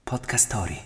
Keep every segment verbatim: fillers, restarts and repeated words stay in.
Podcast Story.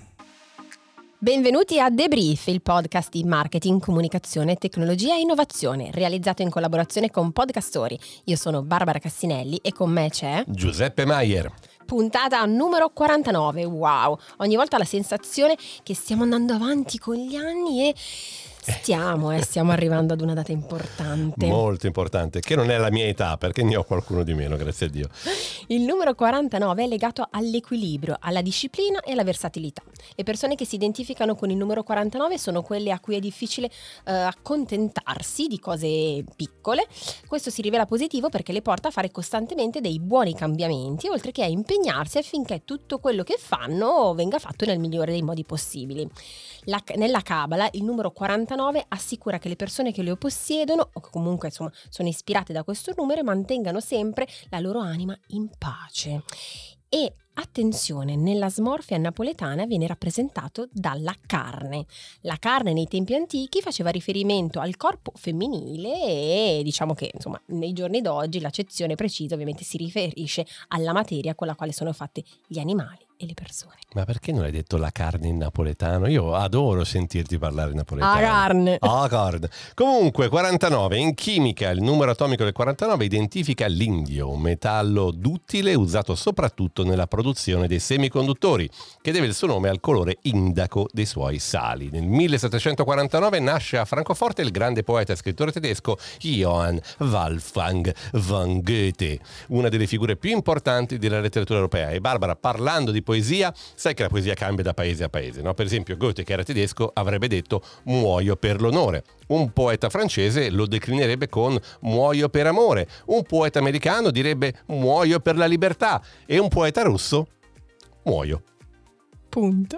Benvenuti a The Brief, il podcast di marketing, comunicazione, tecnologia e innovazione, realizzato in collaborazione con Podcast Story. Io sono Barbara Cassinelli e con me c'è Giuseppe Maier. Puntata numero quarantanove, wow! Ogni volta la sensazione che stiamo andando avanti con gli anni e stiamo, eh, stiamo arrivando ad una data importante. Molto importante, che non è la mia età, perché ne ho qualcuno di meno, grazie a Dio. Il numero quarantanove è legato all'equilibrio, alla disciplina e alla versatilità. Le persone che si identificano con il numero quarantanove sono quelle a cui è difficile eh, accontentarsi di cose piccole. Questo si rivela positivo perché le porta a fare costantemente dei buoni cambiamenti, oltre che a impegnarsi affinché tutto quello che fanno venga fatto nel migliore dei modi possibili. La, nella Cabala il numero quarantanove assicura che le persone che lo possiedono, o che comunque insomma sono ispirate da questo numero, mantengano sempre la loro anima in pace. E attenzione, nella smorfia napoletana viene rappresentato dalla carne. La carne nei tempi antichi faceva riferimento al corpo femminile e diciamo che insomma nei giorni d'oggi l'accezione precisa ovviamente si riferisce alla materia con la quale sono fatti gli animali e le persone. Ma perché non hai detto la carne in napoletano? Io adoro sentirti parlare in napoletano. Ah, carne. Ah, carne. Comunque, quarantanove. In chimica il numero atomico del quarantanove identifica l'indio, un metallo duttile usato soprattutto nella produzione dei semiconduttori, che deve il suo nome al colore indaco dei suoi sali. Nel millesettecentoquarantanove nasce a Francoforte il grande poeta e scrittore tedesco Johann Wolfgang von Goethe, una delle figure più importanti della letteratura europea. E Barbara, parlando di poesia, sai che la poesia cambia da paese a paese, no? Per esempio Goethe, che era tedesco, avrebbe detto muoio per l'onore. Un poeta francese lo declinerebbe con muoio per amore. Un poeta americano direbbe muoio per la libertà. E un poeta russo, muoio. Punto.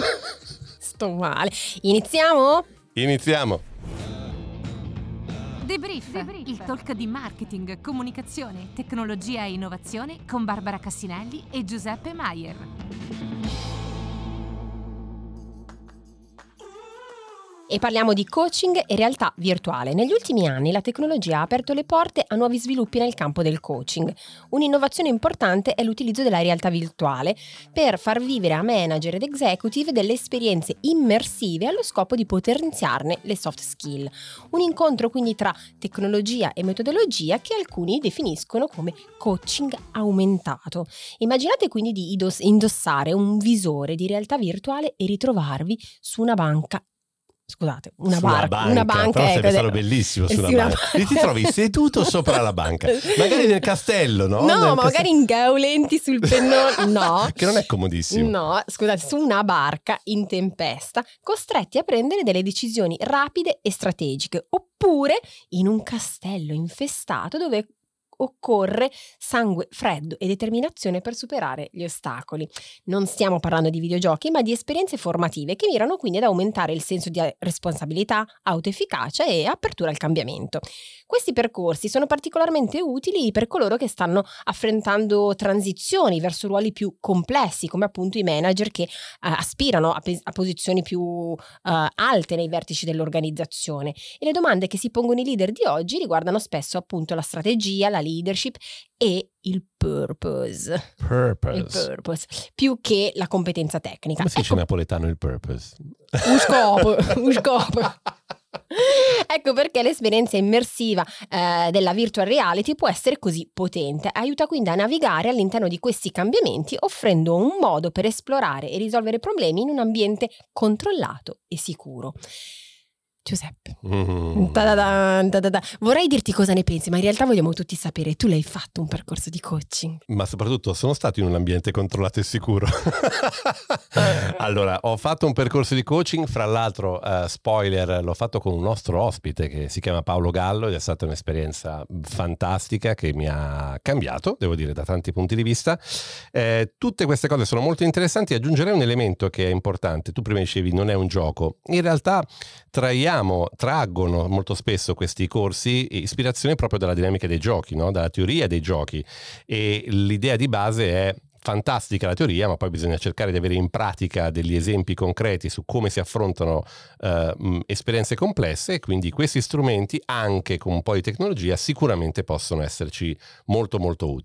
Sto male. Iniziamo? Iniziamo. The Brief, The Brief, il talk di marketing, comunicazione, tecnologia e innovazione con Barbara Cassinelli e Giuseppe Maier. E parliamo di coaching e realtà virtuale. Negli ultimi anni la tecnologia ha aperto le porte a nuovi sviluppi nel campo del coaching. Un'innovazione importante è l'utilizzo della realtà virtuale per far vivere a manager ed executive delle esperienze immersive allo scopo di potenziarne le soft skill. Un incontro quindi tra tecnologia e metodologia che alcuni definiscono come coaching aumentato. Immaginate quindi di indossare un visore di realtà virtuale e ritrovarvi su una banca Scusate, una, bar- una banca, una banca però ecco, sarebbe stato bellissimo su una banca. Lì ti trovi seduto sopra la banca, magari nel castello, no? No, nel ma magari castello. ingaulenti sul pennone, no. Che non è comodissimo. No, scusate, su una barca in tempesta, costretti a prendere delle decisioni rapide e strategiche, oppure in un castello infestato dove occorre sangue freddo e determinazione per superare gli ostacoli. Non stiamo parlando di videogiochi, ma di esperienze formative che mirano quindi ad aumentare il senso di responsabilità, autoefficacia e apertura al cambiamento. Questi percorsi sono particolarmente utili per coloro che stanno affrontando transizioni verso ruoli più complessi, come appunto i manager che uh, aspirano a, pe- a posizioni più uh, alte nei vertici dell'organizzazione. E le domande che si pongono i leader di oggi riguardano spesso appunto la strategia, la leadership e il purpose. Purpose. Il purpose, più che la competenza tecnica. Come si dice in napoletano il purpose? Un scopo, un scopo. Ecco perché l'esperienza immersiva eh, della virtual reality può essere così potente. Aiuta quindi a navigare all'interno di questi cambiamenti, offrendo un modo per esplorare e risolvere problemi in un ambiente controllato e sicuro. Giuseppe, Mm. ta-da-da, ta-da-da. Vorrei dirti cosa ne pensi, ma in realtà vogliamo tutti sapere, tu l'hai fatto un percorso di coaching? Ma soprattutto sono stato in un ambiente controllato e sicuro. Allora, ho fatto un percorso di coaching, fra l'altro, uh, spoiler, l'ho fatto con un nostro ospite che si chiama Paolo Gallo ed è stata un'esperienza fantastica che mi ha cambiato, devo dire, da tanti punti di vista. Eh, tutte queste cose sono molto interessanti. Aggiungerei un elemento che è importante. Tu prima dicevi non è un gioco. In realtà traiamo traggono molto spesso questi corsi ispirazione proprio dalla dinamica dei giochi, no? Dalla teoria dei giochi, e l'idea di base è fantastica la teoria, ma poi bisogna cercare di avere in pratica degli esempi concreti su come si affrontano uh, esperienze complesse, e quindi questi strumenti anche con un po' di tecnologia sicuramente possono esserci molto molto utili.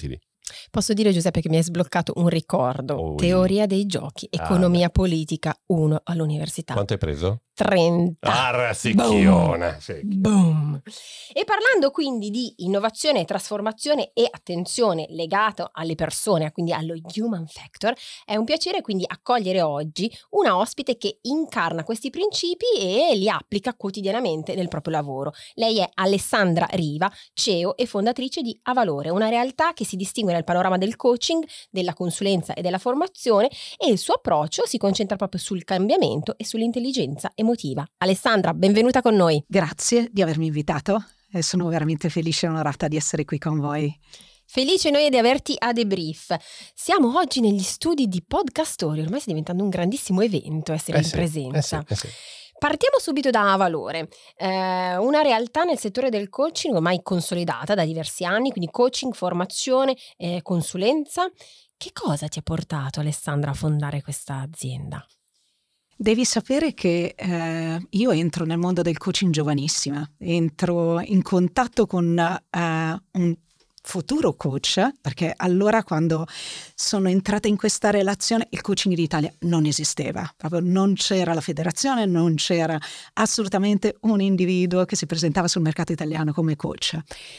Posso dire, Giuseppe, che mi hai sbloccato un ricordo. Oh, Teoria dei giochi, economia ah, politica uno all'università. Quanto hai preso? trenta. Ah, rasicchiona. Sì. Boom. E parlando quindi di innovazione e trasformazione e attenzione legato alle persone, quindi allo human factor, è un piacere quindi accogliere oggi una ospite che incarna questi principi e li applica quotidianamente nel proprio lavoro. Lei è Alessandra Riva, C E O e fondatrice di Avalore, una realtà che si distingue nel panorama del coaching, della consulenza e della formazione, e il suo approccio si concentra proprio sul cambiamento e sull'intelligenza emotiva. Alessandra, benvenuta con noi. Grazie di avermi invitato e sono veramente felice e onorata di essere qui con voi. Felice noi di averti a Debrief. Siamo oggi negli studi di Podcast Story, ormai sta diventando un grandissimo evento essere Eh in sì, presenza. eh sì, eh sì. Partiamo subito da Avalore, eh, una realtà nel settore del coaching ormai consolidata da diversi anni, quindi coaching, formazione, eh, consulenza. Che cosa ti ha portato, Alessandra, a fondare questa azienda? Devi sapere che eh, io entro nel mondo del coaching giovanissima, entro in contatto con eh, un futuro coach, perché allora quando sono entrata in questa relazione il coaching in Italia non esisteva, proprio non c'era la federazione, non c'era assolutamente un individuo che si presentava sul mercato italiano come coach.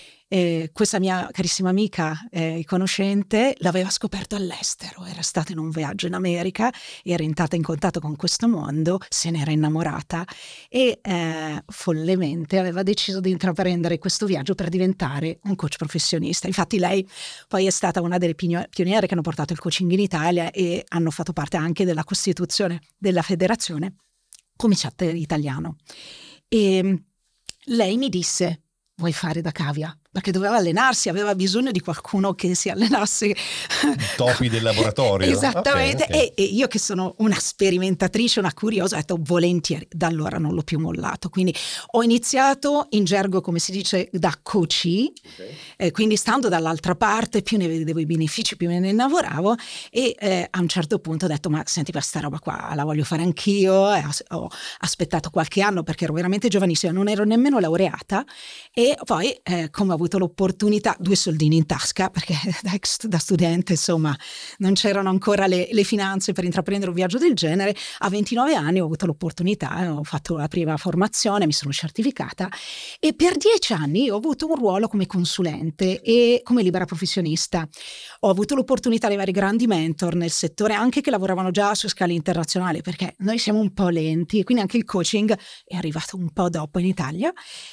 E questa mia carissima amica e eh, conoscente l'aveva scoperto all'estero, era stata in un viaggio in America, era entrata in contatto con questo mondo, se ne era innamorata e eh, follemente aveva deciso di intraprendere questo viaggio per diventare un coach professionista. Infatti lei poi è stata una delle pioniere che hanno portato il coaching in Italia e hanno fatto parte anche della costituzione della federazione come chat italiano. E lei mi disse: vuoi fare da cavia? Perché doveva allenarsi, aveva bisogno di qualcuno che si allenasse. Topi del laboratorio. Esattamente, Okay, okay. E, e io che sono una sperimentatrice, una curiosa, ho detto volentieri, da allora non l'ho più mollato. Quindi ho iniziato in gergo, come si dice, da coachee, okay. eh, quindi stando dall'altra parte, più ne vedevo i benefici, più me ne innamoravo e eh, a un certo punto ho detto: ma senti, questa roba qua la voglio fare anch'io. E ho aspettato qualche anno perché ero veramente giovanissima, non ero nemmeno laureata e poi eh, come ho avuto l'opportunità, due soldini in tasca, perché da, da studente insomma non c'erano ancora le, le finanze per intraprendere un viaggio del genere, a ventinove anni ho avuto l'opportunità, ho fatto la prima formazione, mi sono certificata e per dieci anni ho avuto un ruolo come consulente e come libera professionista. Ho avuto l'opportunità di avere grandi mentor nel settore, anche che lavoravano già su scale internazionale, perché noi siamo un po' lenti e quindi anche il coaching è arrivato un po' dopo in Italia.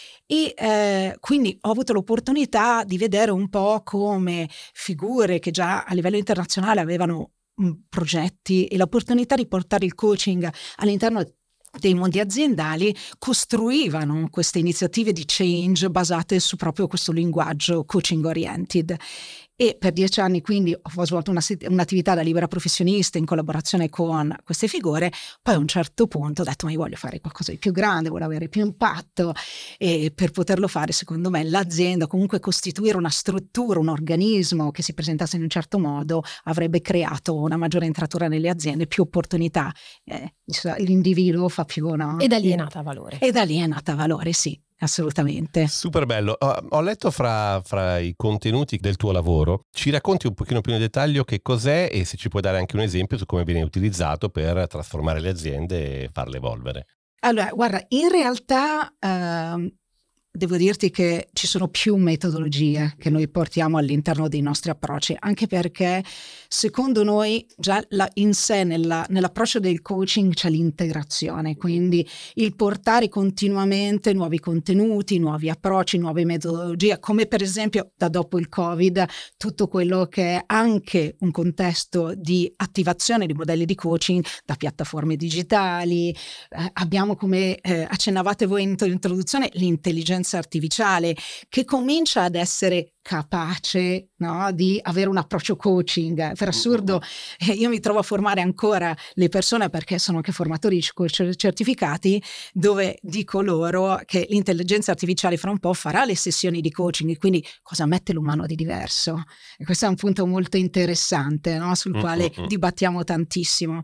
E eh, quindi ho avuto l'opportunità di vedere un po' come figure che già a livello internazionale avevano mh, progetti e l'opportunità di portare il coaching all'interno dei mondi aziendali costruivano queste iniziative di change basate su proprio questo linguaggio coaching oriented. E per dieci anni quindi ho svolto una, un'attività da libera professionista in collaborazione con queste figure. Poi a un certo punto ho detto: ma io voglio fare qualcosa di più grande, voglio avere più impatto, e per poterlo fare secondo me l'azienda, comunque costituire una struttura, un organismo che si presentasse in un certo modo, avrebbe creato una maggiore entratura nelle aziende, più opportunità. Eh, l'individuo fa più, no? E da lì è nata Valore. E da lì è nata Valore, sì. Assolutamente. Super bello. Ho, ho letto fra, fra i contenuti del tuo lavoro, ci racconti un pochino più nel dettaglio che cos'è e se ci puoi dare anche un esempio su come viene utilizzato per trasformare le aziende e farle evolvere. Allora, guarda, in realtà ehm, devo dirti che ci sono più metodologie che noi portiamo all'interno dei nostri approcci, anche perché secondo noi già la, in sé nella, nell'approccio del coaching c'è l'integrazione, quindi il portare continuamente nuovi contenuti, nuovi approcci, nuove metodologie, come per esempio da dopo il Covid tutto quello che è anche un contesto di attivazione di modelli di coaching da piattaforme digitali. Eh, abbiamo, come eh, accennavate voi in introduzione, l'intelligenza artificiale che comincia ad essere capace, no, di avere un approccio coaching. Per assurdo eh, io mi trovo a formare ancora le persone, perché sono anche formatori coach certificati, dove dico loro che l'intelligenza artificiale fra un po' farà le sessioni di coaching, quindi cosa mette l'umano di diverso? E questo è un punto molto interessante, no, sul quale uh-huh. dibattiamo tantissimo.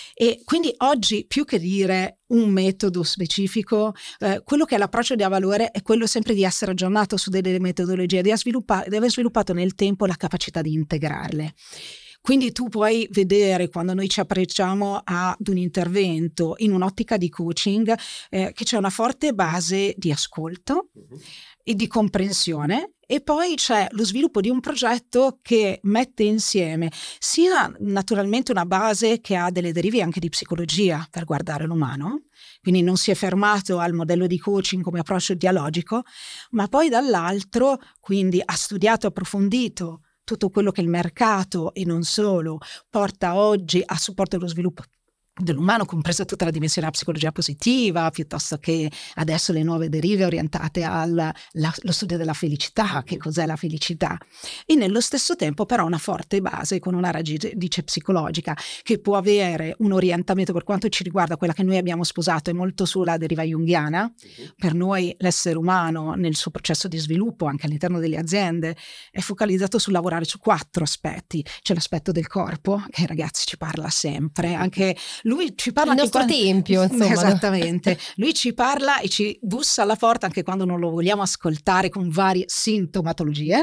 E quindi oggi, più che dire un metodo specifico, eh, quello che è l'approccio di Avalore è quello sempre di essere aggiornato su delle metodologie, di sviluppare sviluppa- deve aver sviluppato nel tempo la capacità di integrarle. Quindi tu puoi vedere, quando noi ci approcciamo ad un intervento in un'ottica di coaching, eh, che c'è una forte base di ascolto e di comprensione, e poi c'è lo sviluppo di un progetto che mette insieme sia naturalmente una base che ha delle derive anche di psicologia per guardare l'umano, quindi non si è fermato al modello di coaching come approccio dialogico, ma poi dall'altro quindi ha studiato, approfondito tutto quello che il mercato e non solo porta oggi a supporto dello sviluppo dell'umano, compresa tutta la dimensione della psicologia positiva, piuttosto che adesso le nuove derive orientate allo studio della felicità, che cos'è la felicità, e nello stesso tempo però una forte base con una radice psicologica che può avere un orientamento, per quanto ci riguarda quella che noi abbiamo sposato è molto sulla deriva junghiana. Per noi l'essere umano nel suo processo di sviluppo anche all'interno delle aziende è focalizzato sul lavorare su quattro aspetti. C'è l'aspetto del corpo, che ai ragazzi ci parla sempre, anche lui ci parla il anche nostro quando... tempio, insomma. Esattamente, lui ci parla e ci bussa alla porta anche quando non lo vogliamo ascoltare con varie sintomatologie.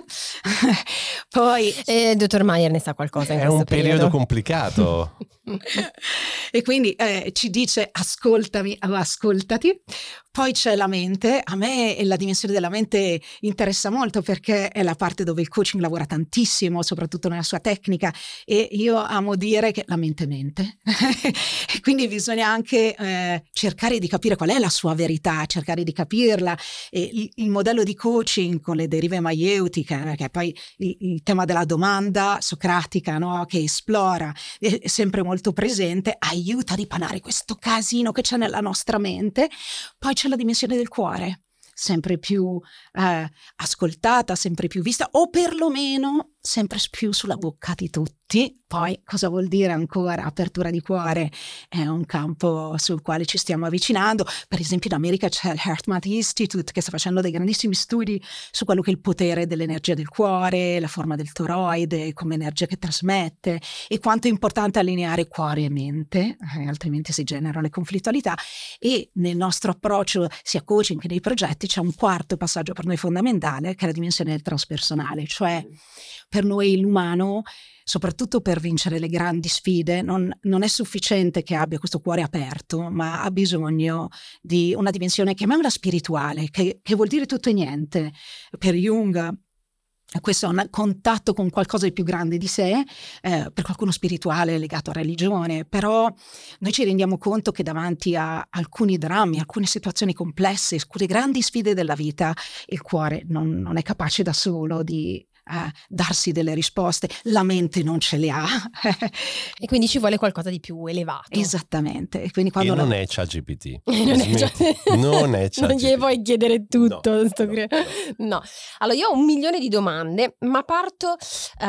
Poi eh, dottor Maier ne sa qualcosa in è questo un periodo, periodo complicato. E quindi eh, ci dice ascoltami o ascoltati. Poi c'è la mente. A me la dimensione della mente interessa molto perché è la parte dove il coaching lavora tantissimo, soprattutto nella sua tecnica, e io amo dire che la mente mente. E quindi bisogna anche eh, cercare di capire qual è la sua verità, cercare di capirla. E il, il modello di coaching con le derive maieutiche, che è poi il, il tema della domanda socratica, no? Che esplora, è sempre molto presente, aiuta a ripanare questo casino che c'è nella nostra mente. Poi c'è la dimensione del cuore, sempre più eh, ascoltata, sempre più vista, o perlomeno sempre più sulla bocca di tutti. Poi cosa vuol dire ancora apertura di cuore? È un campo sul quale ci stiamo avvicinando. Per esempio in America c'è il HeartMath Institute che sta facendo dei grandissimi studi su quello che è il potere dell'energia del cuore, la forma del toroide come energia che trasmette, e quanto è importante allineare cuore e mente, eh, altrimenti si generano le conflittualità. E nel nostro approccio sia coaching che nei progetti c'è un quarto passaggio per noi fondamentale, che è la dimensione del transpersonale, cioè per noi l'umano, soprattutto per vincere le grandi sfide, non, non è sufficiente che abbia questo cuore aperto, ma ha bisogno di una dimensione, chiamiamola spirituale, che, che vuol dire tutto e niente. Per Jung questo è un contatto con qualcosa di più grande di sé, eh, per qualcuno spirituale legato a religione, però noi ci rendiamo conto che davanti a alcuni drammi, alcune situazioni complesse, alcune grandi sfide della vita, il cuore non, non è capace da solo di Uh, darsi delle risposte, la mente non ce le ha. E quindi ci vuole qualcosa di più elevato. Esattamente. E quindi quando e non la... è ChatGPT. non è ChatGPT. Non è ChatGPT. Non gli puoi chiedere tutto. No, sto no, cre- no. no. Allora io ho un milione di domande, ma parto uh,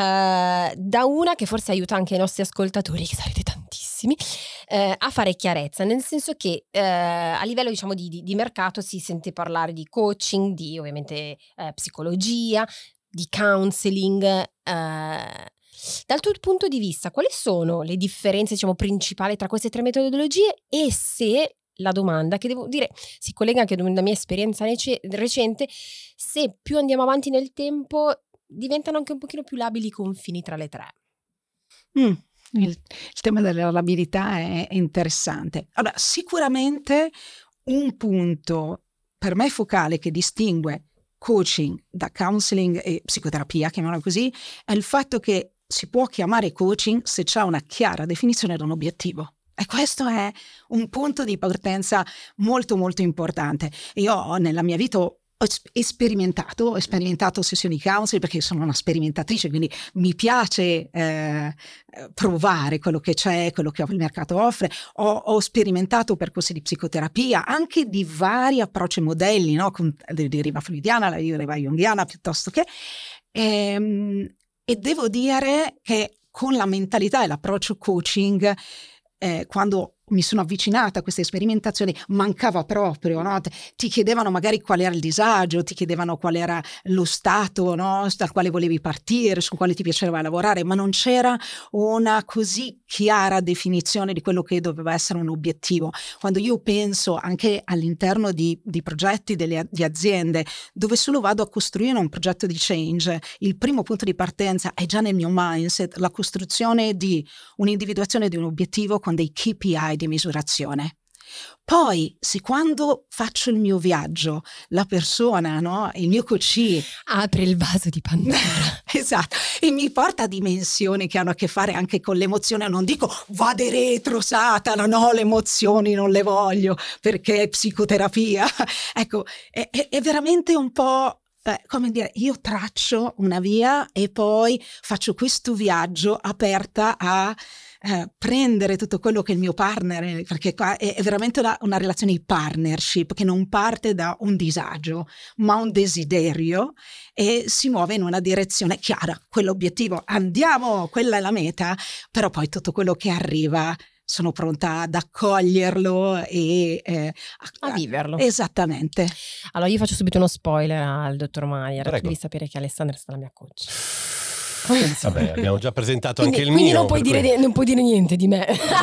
da una che forse aiuta anche i nostri ascoltatori, che sarete tantissimi, uh, a fare chiarezza, nel senso che uh, a livello diciamo di, di, di mercato si sente parlare di coaching, di ovviamente uh, psicologia, di counseling. Uh, dal tuo punto di vista, quali sono le differenze diciamo principali tra queste tre metodologie, e se la domanda che devo dire si collega anche ad una mia esperienza rec- recente, se più andiamo avanti nel tempo diventano anche un pochino più labili i confini tra le tre? Mm, il, il tema della labilità è interessante. Allora, sicuramente un punto per me focale che distingue coaching da counseling e psicoterapia, chiamiamola così, è il fatto che si può chiamare coaching se c'è una chiara definizione da un obiettivo. E questo è un punto di partenza molto molto importante. Io nella mia vita ho sperimentato, ho sperimentato sessioni di counseling perché sono una sperimentatrice, quindi mi piace eh, provare quello che c'è, quello che il mercato offre. Ho, ho sperimentato percorsi di psicoterapia, anche di vari approcci e modelli, no? Con la deriva freudiana, la deriva junghiana, piuttosto che... Ehm, e devo dire che con la mentalità e l'approccio coaching, eh, quando mi sono avvicinata a queste sperimentazioni, mancava proprio, no? Ti chiedevano magari qual era il disagio, ti chiedevano qual era lo stato, no? Dal quale volevi partire, sul quale ti piaceva lavorare, ma non c'era una così chiara definizione di quello che doveva essere un obiettivo. Quando io penso anche all'interno di, di progetti delle, di aziende, dove solo vado a costruire un progetto di change, il primo punto di partenza è già nel mio mindset la costruzione di un'individuazione di un obiettivo con dei K P I di misurazione. Poi, se quando faccio il mio viaggio, la persona, no, il mio coach apre il vaso di Pandora. Esatto, e mi porta a dimensioni che hanno a che fare anche con l'emozione, non dico vade retro Satana, no, le emozioni non le voglio perché è psicoterapia. Ecco, è, è, è veramente un po'... Eh, come dire, io traccio una via e poi faccio questo viaggio aperta a eh, prendere tutto quello che il mio partner, perché qua è, è veramente una, una relazione di partnership che non parte da un disagio, ma un desiderio e si muove in una direzione chiara, quell'obiettivo, andiamo, quella è la meta, però poi tutto quello che arriva sono pronta ad accoglierlo e eh, a, a viverlo. Esattamente. Allora io faccio subito uno spoiler al dottor Maier. Prego. Devi sapere che Alessandra è stata la mia coach. Vabbè, abbiamo già presentato quindi, anche il quindi mio. non puoi, dire, cui... non puoi dire niente di me.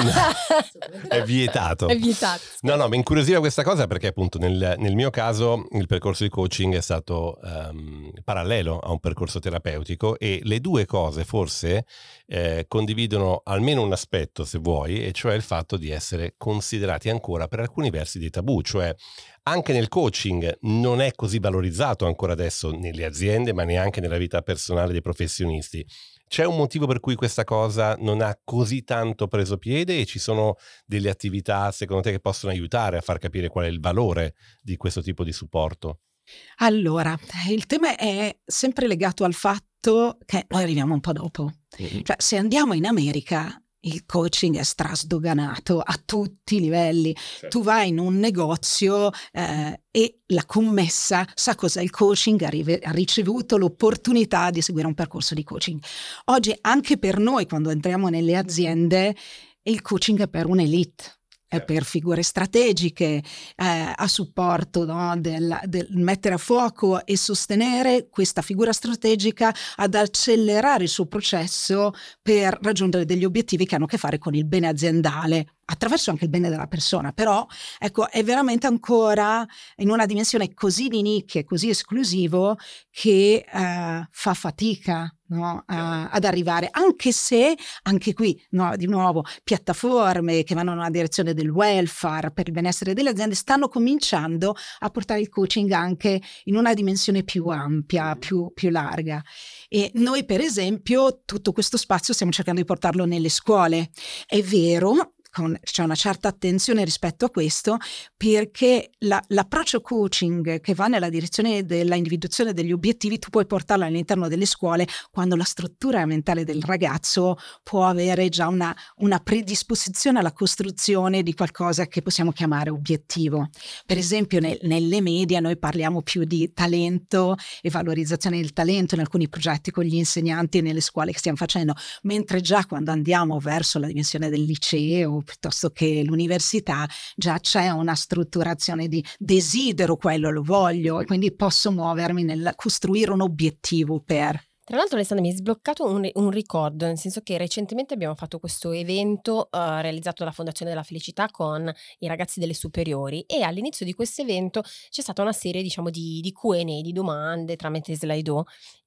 È vietato. È vietato. No, no, mi incuriosiva questa cosa perché appunto nel, nel mio caso il percorso di coaching è stato um, parallelo a un percorso terapeutico e le due cose forse eh, condividono almeno un aspetto, se vuoi, e cioè il fatto di essere considerati ancora per alcuni versi dei tabù, cioè anche nel coaching non è così valorizzato ancora adesso nelle aziende, ma neanche nella vita personale dei professionisti. C'è un motivo per cui questa cosa non ha così tanto preso piede e ci sono delle attività, secondo te, che possono aiutare a far capire qual è il valore di questo tipo di supporto? Allora, il tema è sempre legato al fatto che noi arriviamo un po' dopo. Mm-hmm. Cioè, se andiamo in America, il coaching è strasdoganato a tutti i livelli. Certo. Tu vai in un negozio eh, e la commessa sa cos'è il coaching, ha ricevuto l'opportunità di seguire un percorso di coaching. Oggi anche per noi, quando entriamo nelle aziende, il coaching è per un'elite. Per figure strategiche, eh, a supporto, no, del, del mettere a fuoco e sostenere questa figura strategica ad accelerare il suo processo per raggiungere degli obiettivi che hanno a che fare con il bene aziendale, attraverso anche il bene della persona. Però ecco, è veramente ancora in una dimensione così di nicchia, così esclusivo, che eh, fa fatica, no, a, ad arrivare, anche se anche qui, no, di nuovo, piattaforme che vanno nella direzione del welfare per il benessere delle aziende stanno cominciando a portare il coaching anche in una dimensione più ampia, più, più larga. E noi, per esempio, tutto questo spazio stiamo cercando di portarlo nelle scuole. È vero, con, c'è una certa attenzione rispetto a questo, perché la, l'approccio coaching che va nella direzione della individuazione degli obiettivi tu puoi portarlo all'interno delle scuole quando la struttura mentale del ragazzo può avere già una, una predisposizione alla costruzione di qualcosa che possiamo chiamare obiettivo. Per esempio nel, nelle media noi parliamo più di talento e valorizzazione del talento in alcuni progetti con gli insegnanti e nelle scuole che stiamo facendo, mentre già quando andiamo verso la dimensione del liceo piuttosto che l'università già c'è una strutturazione di desidero quello, lo voglio e quindi posso muovermi nel costruire un obiettivo per... Tra l'altro Alessandra mi hai sbloccato un, un ricordo, nel senso che recentemente abbiamo fatto questo evento uh, realizzato dalla Fondazione della Felicità con i ragazzi delle superiori e all'inizio di questo evento c'è stata una serie diciamo di, di Q and A, di domande tramite Slido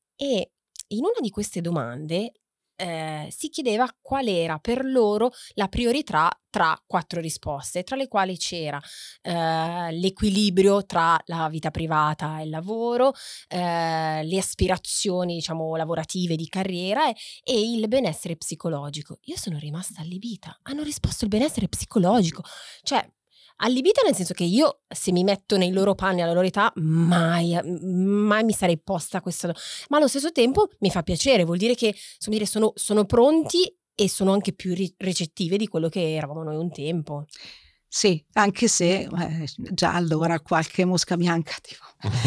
e in una di queste domande Eh, si chiedeva qual era per loro la priorità tra quattro risposte, tra le quali c'era eh, l'equilibrio tra la vita privata e il lavoro, eh, le aspirazioni diciamo lavorative di carriera e, e il benessere psicologico. Io sono rimasta allibita, hanno risposto il benessere psicologico, cioè allibita nel senso che io se mi metto nei loro panni alla loro età mai, mai mi sarei posta questa, ma allo stesso tempo mi fa piacere, vuol dire che insomma, dire, sono, sono pronti e sono anche più ri- recettive di quello che eravamo noi un tempo. Sì, anche se eh, già allora qualche mosca bianca tipo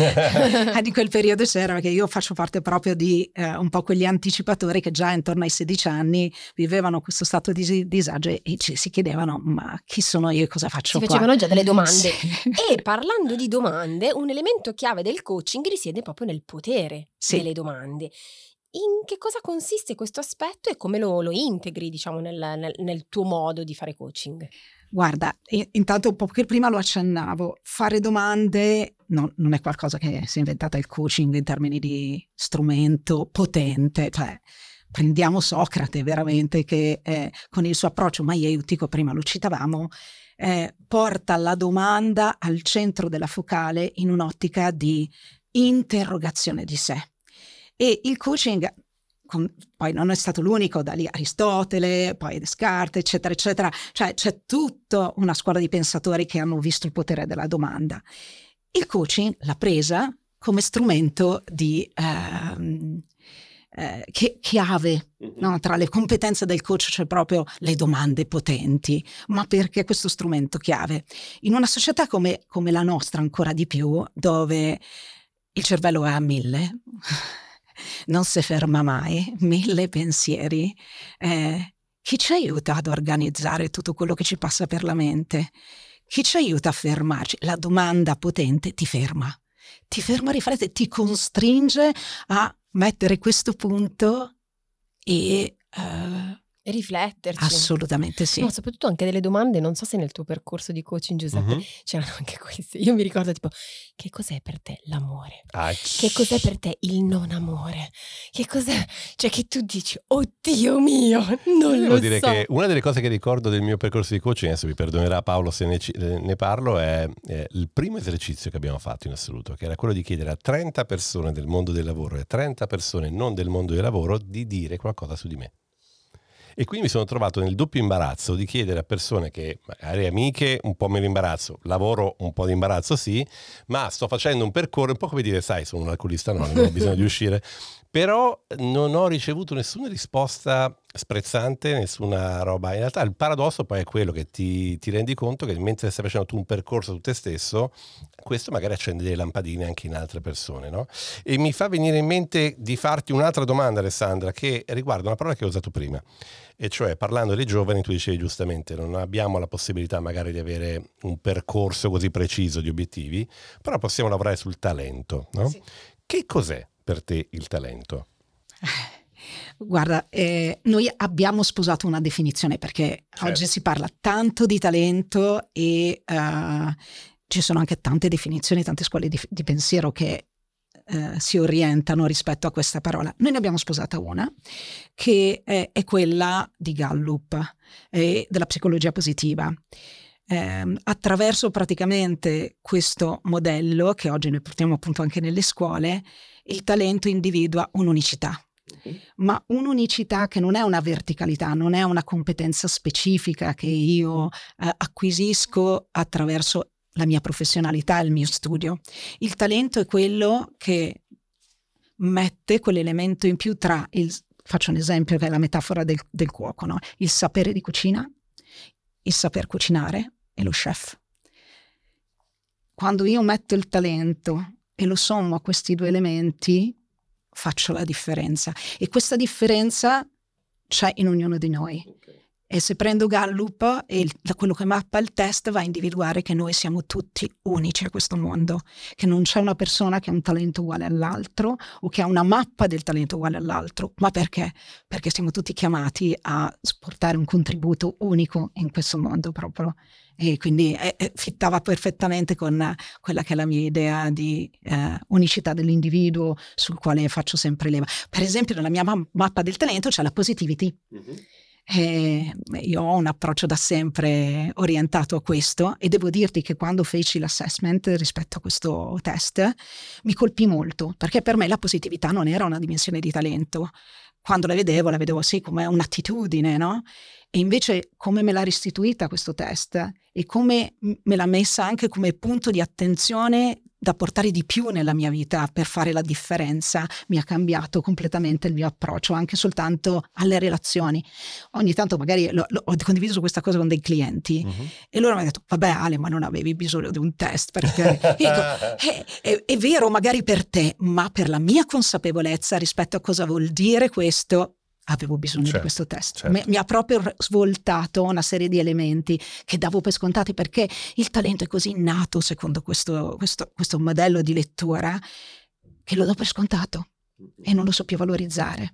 di quel periodo c'era, perché io faccio parte proprio di eh, un po' quegli anticipatori che già intorno ai sedici anni vivevano questo stato di disagio e ci si chiedevano ma chi sono io e cosa faccio si qua? facevano già delle domande. Sì. E parlando di domande, un elemento chiave del coaching risiede proprio nel potere Sì. delle domande. In che cosa consiste questo aspetto e come lo, lo integri, diciamo, nel, nel, nel tuo modo di fare coaching? Guarda, intanto un po' che prima lo accennavo, fare domande non, non è qualcosa che si è inventata il coaching in termini di strumento potente, cioè prendiamo Socrate veramente che eh, con il suo approccio maieutico, prima lo citavamo, eh, porta la domanda al centro della focale in un'ottica di interrogazione di sé. E il coaching poi non è stato l'unico, da lì Aristotele, poi Descartes, eccetera, eccetera, cioè c'è tutta una scuola di pensatori che hanno visto il potere della domanda. Il coaching l'ha presa come strumento di ehm, eh, che, chiave, no? Tra le competenze del coach c'è proprio le domande potenti, ma perché questo strumento chiave? In una società come, come la nostra ancora di più, dove il cervello è a mille, non si ferma mai, mille pensieri, eh, chi ci aiuta ad organizzare tutto quello che ci passa per la mente? Chi ci aiuta a fermarci? La domanda potente ti ferma, ti ferma a riflettere, ti costringe a mettere questo punto e uh, rifletterci. Assolutamente sì. No, soprattutto anche delle domande, non so se nel tuo percorso di coaching, Giuseppe, uh-huh. c'erano anche queste. Io mi ricordo tipo, che cos'è per te l'amore? Ah, che cos'è per te il non amore? Che cos'è? Cioè che tu dici, oddio mio, non Devo lo so. Devo dire che una delle cose che ricordo del mio percorso di coaching, adesso mi perdonerà Paolo se ne, ne parlo, è, è il primo esercizio che abbiamo fatto in assoluto, che era quello di chiedere a trenta persone del mondo del lavoro e trenta persone non del mondo del lavoro di dire qualcosa su di me. E quindi mi sono trovato nel doppio imbarazzo di chiedere a persone che magari amiche un po' meno imbarazzo, lavoro un po' di imbarazzo sì, ma sto facendo un percorso, un po' come dire sai sono un alcolista, no, non ho bisogno di uscire, però non ho ricevuto nessuna risposta sprezzante, nessuna roba. In realtà il paradosso poi è quello che ti, ti rendi conto che mentre stai facendo tu un percorso su te stesso, questo magari accende delle lampadine anche in altre persone, no? E mi fa venire in mente di farti un'altra domanda, Alessandra, che riguarda una parola che ho usato prima, e cioè parlando dei giovani tu dicevi giustamente non abbiamo la possibilità magari di avere un percorso così preciso di obiettivi, però possiamo lavorare sul talento, no? Sì. Che cos'è per te il talento? Guarda, eh, noi abbiamo sposato una definizione perché certo. Oggi si parla tanto di talento e uh, ci sono anche tante definizioni, tante scuole di, di pensiero che uh, si orientano rispetto a questa parola. Noi ne abbiamo sposata una che è, è quella di Gallup e della psicologia positiva. Eh, attraverso praticamente questo modello che oggi noi portiamo appunto anche nelle scuole, il talento individua un'unicità, okay. Ma un'unicità che non è una verticalità, non è una competenza specifica che io eh, acquisisco attraverso la mia professionalità e il mio studio. Il talento è quello che mette quell'elemento in più tra il, faccio un esempio che è la metafora del, del cuoco, no? Il sapere di cucina, il saper cucinare e lo chef. Quando io metto il talento e lo sommo a questi due elementi, faccio la differenza. E questa differenza c'è in ognuno di noi. Okay. E se prendo Gallup, e il, quello che mappa il test va a individuare che noi siamo tutti unici a questo mondo, che non c'è una persona che ha un talento uguale all'altro o che ha una mappa del talento uguale all'altro. Ma perché? Perché siamo tutti chiamati a portare un contributo unico in questo mondo proprio. E quindi eh, fittava perfettamente con quella che è la mia idea di eh, unicità dell'individuo sul quale faccio sempre leva. Per esempio nella mia ma- mappa del talento c'è la positivity. Mm-hmm. E io ho un approccio da sempre orientato a questo e devo dirti che quando feci l'assessment rispetto a questo test mi colpì molto, perché per me la positività non era una dimensione di talento. Quando la vedevo, la vedevo sì come un'attitudine, no? E invece come me l'ha restituita questo test e come me l'ha messa anche come punto di attenzione da portare di più nella mia vita per fare la differenza. Mi ha cambiato completamente il mio approccio anche soltanto alle relazioni. Ogni tanto magari lo, lo, ho condiviso questa cosa con dei clienti uh-huh. e loro mi hanno detto vabbè Ale, ma non avevi bisogno di un test, perché dico, è, è, è vero magari per te, ma per la mia consapevolezza rispetto a cosa vuol dire questo avevo bisogno certo, di questo test. Certo. Mi, mi ha proprio svoltato una serie di elementi che davo per scontati, perché il talento è così innato secondo questo, questo, questo modello di lettura che lo do per scontato e non lo so più valorizzare.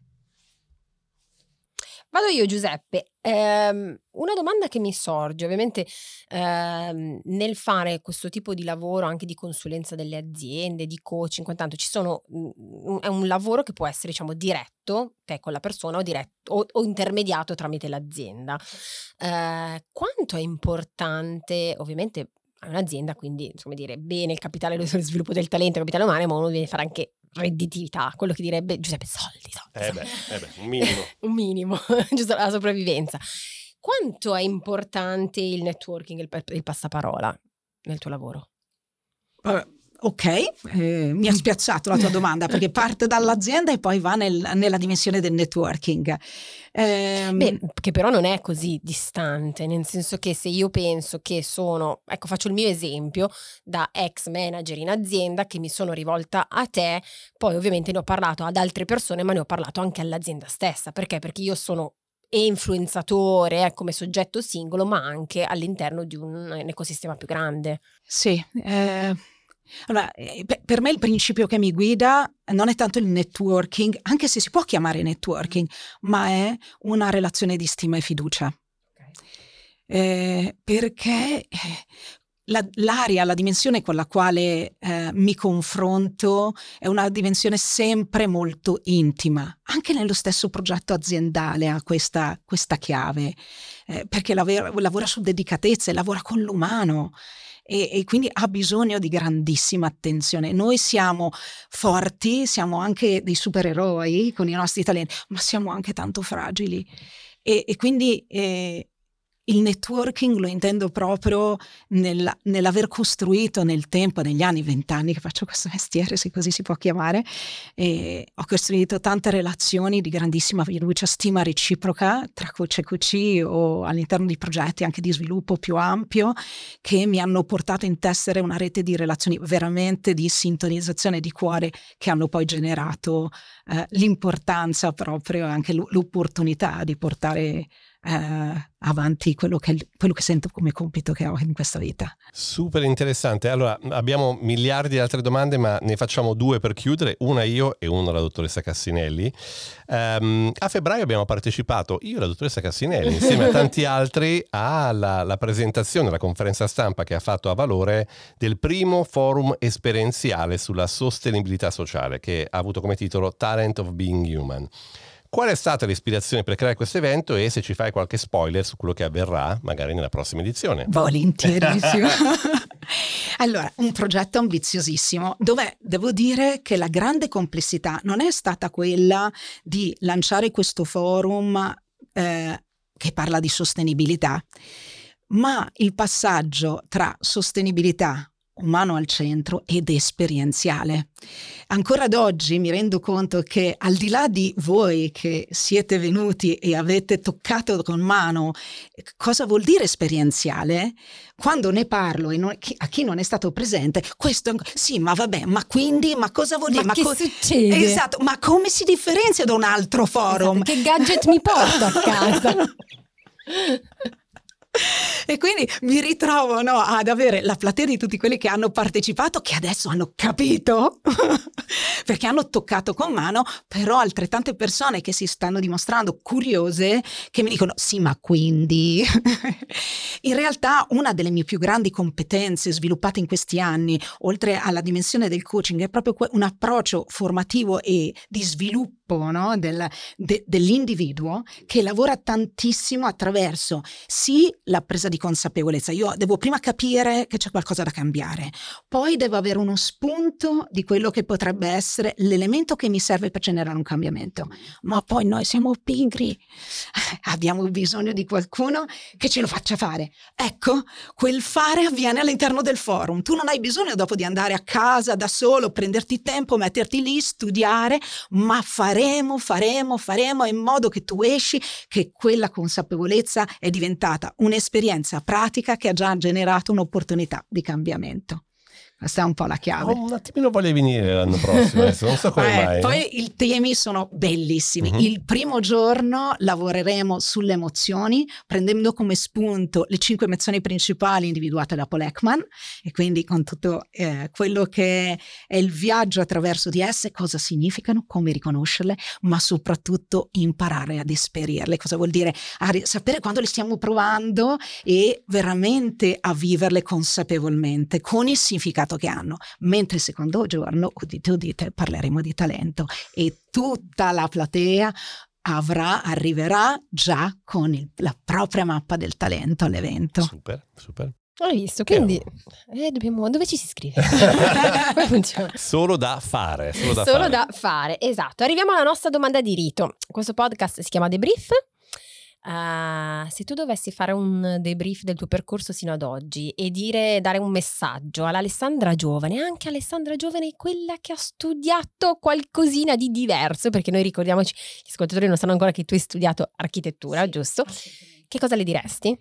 Vado io, Giuseppe. Ehm, una domanda che mi sorge, ovviamente ehm, nel fare questo tipo di lavoro anche di consulenza delle aziende, di coaching, quant'altro, ci sono mh, è un lavoro che può essere, diciamo, diretto, te con la persona, o diretto o, o intermediato tramite l'azienda. Eh, quanto è importante, ovviamente è un'azienda, quindi come dire, bene il capitale, lo sviluppo del talento, il capitale umano, ma uno deve fare anche redditività, quello che direbbe Giuseppe, soldi, soldi, eh beh, eh beh, un minimo un minimo, giusto la sopravvivenza. Quanto è importante il networking, il, il passaparola nel tuo lavoro? Uh, ok, eh, mi ha spiazzato la tua domanda, perché parte dall'azienda e poi va nel, nella dimensione del networking. Eh, Beh, che però non è così distante, nel senso che se io penso che sono, ecco, faccio il mio esempio da ex manager in azienda che mi sono rivolta a te, poi ovviamente ne ho parlato ad altre persone, ma ne ho parlato anche all'azienda stessa. Perché? Perché io sono influenzatore eh, come soggetto singolo, ma anche all'interno di un, un ecosistema più grande. Sì, eh, allora, per me il principio che mi guida non è tanto il networking, anche se si può chiamare networking, ma è una relazione di stima e fiducia. Eh, perché la, l'area, la dimensione con la quale eh, mi confronto è una dimensione sempre molto intima. Anche nello stesso progetto aziendale ha questa, questa chiave, eh, perché lavora, lavora su dedicatezza e lavora con l'umano. E, e quindi ha bisogno di grandissima attenzione. Noi siamo forti, siamo anche dei supereroi con i nostri talenti, ma siamo anche tanto fragili. E, e quindi eh, il networking lo intendo proprio nel, nell'aver costruito nel tempo, negli anni, vent'anni che faccio questo mestiere, se così si può chiamare, e ho costruito tante relazioni di grandissima fiducia, stima reciproca tra coach e coachee o all'interno di progetti anche di sviluppo più ampio, che mi hanno portato a intessere una rete di relazioni veramente di sintonizzazione di cuore, che hanno poi generato eh, l'importanza proprio e anche l'opportunità di portare Uh, avanti quello che, quello che sento come compito che ho in questa vita. Super interessante. Allora, abbiamo miliardi di altre domande, ma ne facciamo due per chiudere, una io e una la dottoressa Cassinelli. Um, a febbraio abbiamo partecipato, io e la dottoressa Cassinelli, insieme a tanti altri, alla la presentazione, la conferenza stampa che ha fatto a Valore del primo forum esperienziale sulla sostenibilità sociale, che ha avuto come titolo Talent of Being Human. Qual è stata l'ispirazione per creare questo evento e se ci fai qualche spoiler su quello che avverrà magari nella prossima edizione? Volentierissimo. Allora, un progetto ambiziosissimo dove devo dire che la grande complessità non è stata quella di lanciare questo forum eh, che parla di sostenibilità, ma il passaggio tra sostenibilità, umano al centro ed esperienziale. Ancora ad oggi mi rendo conto che al di là di voi che siete venuti e avete toccato con mano cosa vuol dire esperienziale, quando ne parlo e non, a chi non è stato presente, questo sì, ma vabbè, ma quindi, ma cosa vuol dire? Ma, ma che co- succede? Esatto, ma come si differenzia da un altro forum? Esatto, che gadget mi porto a casa? E quindi mi ritrovo no, ad avere la platea di tutti quelli che hanno partecipato, che adesso hanno capito perché hanno toccato con mano, però altrettante persone che si stanno dimostrando curiose, che mi dicono sì, ma quindi in realtà una delle mie più grandi competenze sviluppate in questi anni, oltre alla dimensione del coaching, è proprio un approccio formativo e di sviluppo, no, del, de, dell'individuo, che lavora tantissimo attraverso sì la presa di consapevolezza. Io devo prima capire che c'è qualcosa da cambiare, poi devo avere uno spunto di quello che potrebbe essere l'elemento che mi serve per generare un cambiamento. Ma poi noi siamo pigri, abbiamo bisogno di qualcuno che ce lo faccia fare. Ecco, quel fare avviene all'interno del forum. Tu non hai bisogno dopo di andare a casa da solo, prenderti tempo, metterti lì, studiare, ma faremo, faremo, faremo in modo che tu esci, che quella consapevolezza è diventata un'esperienza pratica che ha già generato un'opportunità di cambiamento. Questa è un po' la chiave. Ho un attimino voglia di venire l'anno prossimo, adesso non so come eh, mai. Poi i temi sono bellissimi. Uh-huh. Il primo giorno lavoreremo sulle emozioni, prendendo come spunto le cinque emozioni principali individuate da Paul Ekman, e quindi con tutto eh, quello che è il viaggio attraverso di esse, cosa significano, come riconoscerle, ma soprattutto imparare ad esperirle, cosa vuol dire a ri- sapere quando le stiamo provando e veramente a viverle consapevolmente, con il significato che hanno. Mentre il secondo giorno, udite udite, parleremo di talento e tutta la platea avrà, arriverà già con il, la propria mappa del talento all'evento. Super, super. Hai visto? Quindi eh, dobbiamo, dove ci si iscrive? Come funziona? Solo da fare. Solo da Solo fare. da fare, esatto. Arriviamo alla nostra domanda di rito. Questo podcast si chiama Debrief. Uh, se tu dovessi fare un debrief del tuo percorso sino ad oggi e dire, dare un messaggio all'Alessandra giovane, anche Alessandra giovane, quella che ha studiato qualcosina di diverso, perché noi ricordiamoci, gli ascoltatori non sanno ancora che tu hai studiato architettura, sì, giusto? Che cosa le diresti?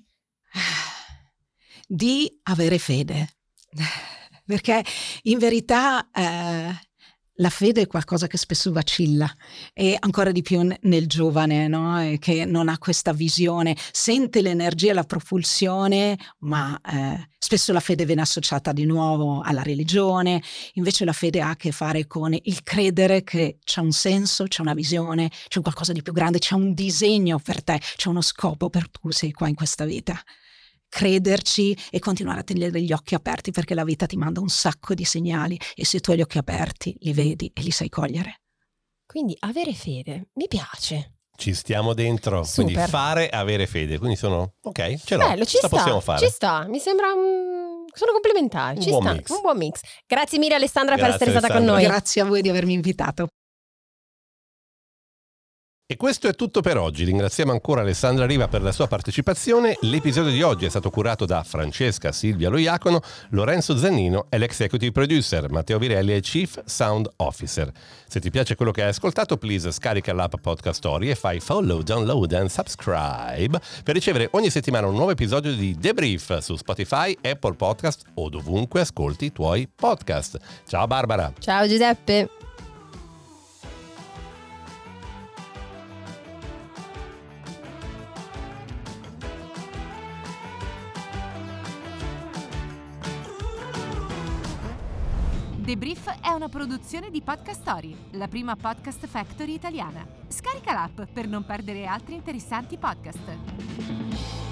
Di avere fede, perché in verità eh, la fede è qualcosa che spesso vacilla, e ancora di più n- nel giovane, no? E che non ha questa visione, sente l'energia e la propulsione, ma eh, spesso la fede viene associata di nuovo alla religione. Invece la fede ha a che fare con il credere che c'è un senso, c'è una visione, c'è un qualcosa di più grande, c'è un disegno per te, c'è uno scopo per cui sei qua in questa vita. Crederci e continuare a tenere gli occhi aperti, perché la vita ti manda un sacco di segnali e se tu hai gli occhi aperti li vedi e li sai cogliere. Quindi avere fede, mi piace. Ci stiamo dentro, Super. Quindi fare, avere fede, quindi sono ok, ce l'ho, Bello, ci la sta, possiamo fare. ci sta, mi sembra un... sono complementari, Un ci buon sta, mix. un buon mix. Grazie mille Alessandra Grazie, per essere stata Alessandra. con noi. Grazie a voi di avermi invitato. E questo è tutto per oggi. Ringraziamo ancora Alessandra Riva per la sua partecipazione. L'episodio di oggi è stato curato da Francesca Silvia Loiacono, Lorenzo Zannino è l'executive producer, Matteo Virelli è il Chief Sound Officer. Se ti piace quello che hai ascoltato, please scarica l'app Podcast Story e fai follow, download and subscribe per ricevere ogni settimana un nuovo episodio di Debrief su Spotify, Apple Podcast o dovunque ascolti i tuoi podcast. Ciao Barbara! Ciao Giuseppe! Debrief è una produzione di Podcast Story, la prima podcast factory italiana. Scarica l'app per non perdere altri interessanti podcast.